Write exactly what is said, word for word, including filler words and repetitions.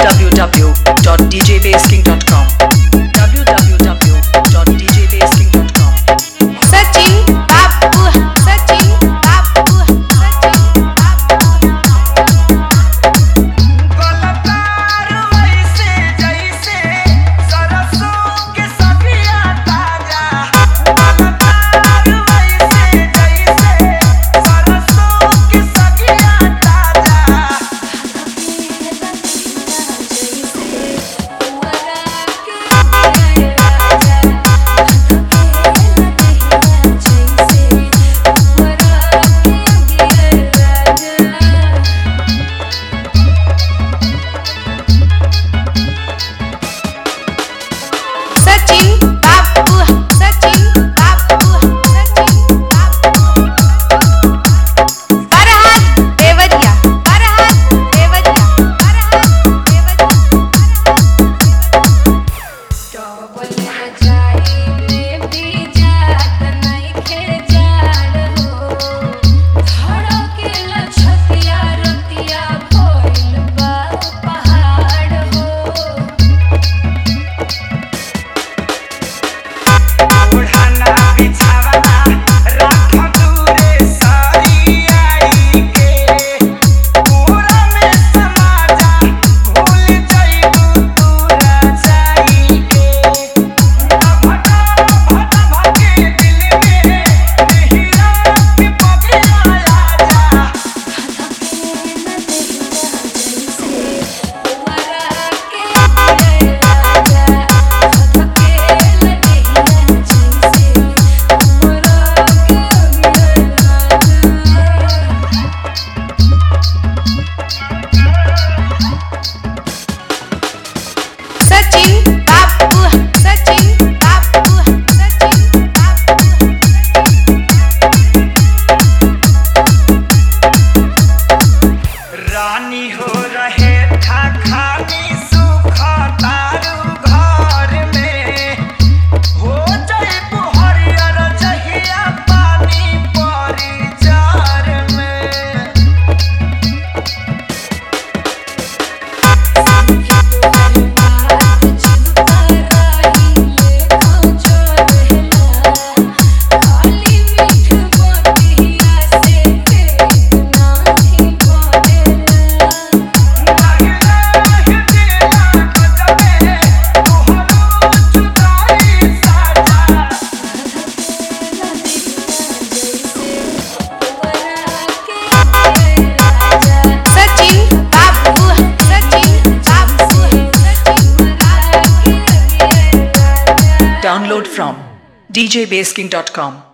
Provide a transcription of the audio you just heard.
w w dot d j bass king dot com w w w dot d j bass king dot com Sachin बाबू सचिन बाबू सचिन बाबू गलतार वैसे जैसे सरसों के सबिया ताजा गलतार वैसे जैसे सरसों के सबिया ताजा सचिन बाबू सचिन बाबू सचिन बाबू फरहाद देवरिया फरहाद देवरिया फरहाद देवरिया डबल रजाई में भी जात नहीं खे जाड़ हो धड़केला छतिया रतिया भइल बा पहाड़ हो ओढ़ना बिछावना राख दूरे सारी आई के पूरा में समा जा भूल जाइबू तू राजाई के भटा भटा भटके दिल में नहीं रात के पबिया आजा सचिन बाबू सचिन बाबू सचिन बाबू रानी हो रहे था खाली सुख तारू घर में हो जाए हरियर जहिया पानी परी जार में सचिन बाबू सचिन बाबू download from d j bass king dot com